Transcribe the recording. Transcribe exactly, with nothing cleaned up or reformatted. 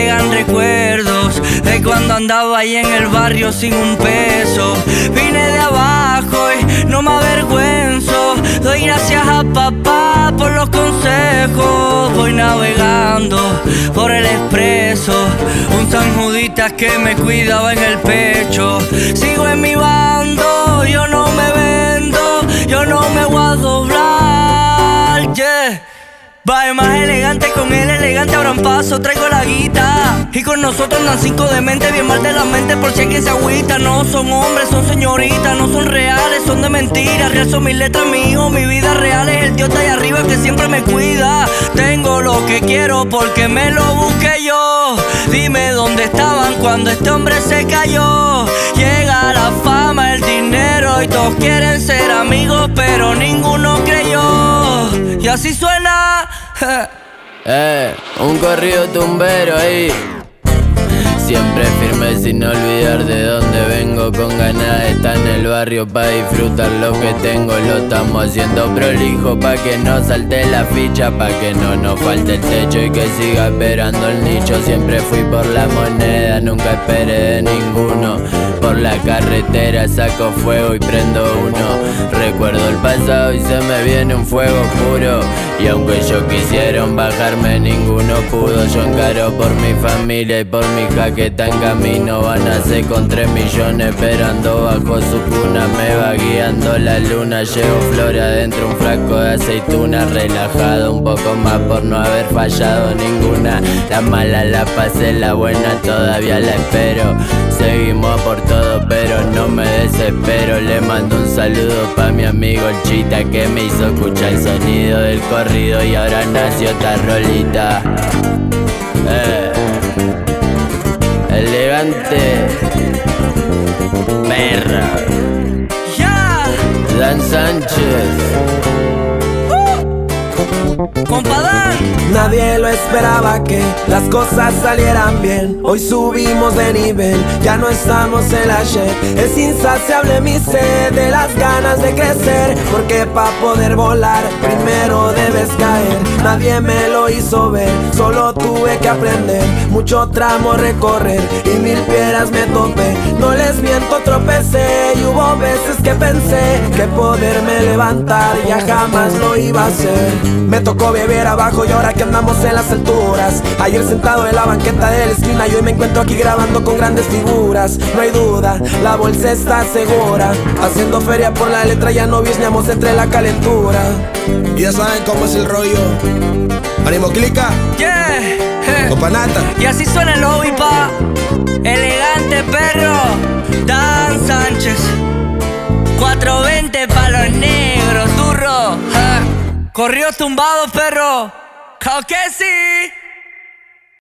llegan recuerdos de cuando andaba ahí en el barrio sin un peso. Vine de abajo y no me avergüenzo. Doy gracias a papá por los consejos. Voy navegando por el expreso, un San Juditas que me cuidaba en el pecho. Sigo en mi bando, yo no me vendo, yo no me voy a doblar, yeah. Va más elegante, con el elegante abran paso, traigo la guita. Y con nosotros andan cinco de mente, bien mal de la mente por si alguien se agüita. No son hombres, son señoritas, no son reales, son de mentiras. Real son mis letras, mi hijo, mi vida real es el Dios de allá arriba que siempre me cuida. Tengo lo que quiero porque me lo busqué yo. Dime dónde estaban cuando este hombre se cayó. Llega la fama, el dinero y todos quieren ser amigos, pero ninguno creyó. Y así suena. Eh, un corrido tumbero ahí. Siempre firme sin olvidar de dónde vengo. Con ganas de estar en el barrio pa' disfrutar lo que tengo. Lo estamos haciendo prolijo pa' que no salte la ficha, pa' que no nos falte el techo y que siga esperando el nicho. Siempre fui por la moneda, nunca esperé de ninguno. Por la carretera saco fuego y prendo uno. Recuerdo el pasado y se me viene un fuego puro. Y aunque yo quisieron bajarme, ninguno pudo. Yo encaro por mi familia y por mi hija que está en camino. Van a ser con tres millones esperando bajo su cuna. Me va guiando la luna, llevo flores adentro, un frasco de aceituna. Relajado un poco más por no haber fallado ninguna. La mala la pasé, la buena todavía la espero. Seguimos por todo pero no me desespero. Le mando un saludo pa' mi amigo el Chita que me hizo escuchar el sonido del corrido y ahora nació esta rolita. Eh. Elegante perra, Yeah. Dan Sánchez. Compa Dan. Nadie lo esperaba que las cosas salieran bien. Hoy subimos de nivel, ya no estamos en la shit. Es insaciable mi sed de las ganas de crecer, porque pa' poder volar primero debes caer. Nadie me lo hizo ver, solo tuve que aprender. Mucho tramo recorrer y mil piedras me topé. No les miento, tropecé y hubo veces que pensé que poderme levantar ya jamás lo iba a hacer. Me tocó beber abajo y ahora que andamos en las alturas. Ayer sentado en la banqueta de la esquina y hoy me encuentro aquí grabando con grandes figuras. No hay duda, la bolsa está segura. Haciendo feria por la letra, ya no visneamos entre la calentura. Y ya saben cómo es el rollo. Ánimo, clica. Yeah. Compa Nata. Y así suena el lobby, pa. Elegante perro, Dan Sánchez. cuatrocientos veinte pa' los negros, turro. Ja. Corrió tumbado, perro. ¡Claro que sí!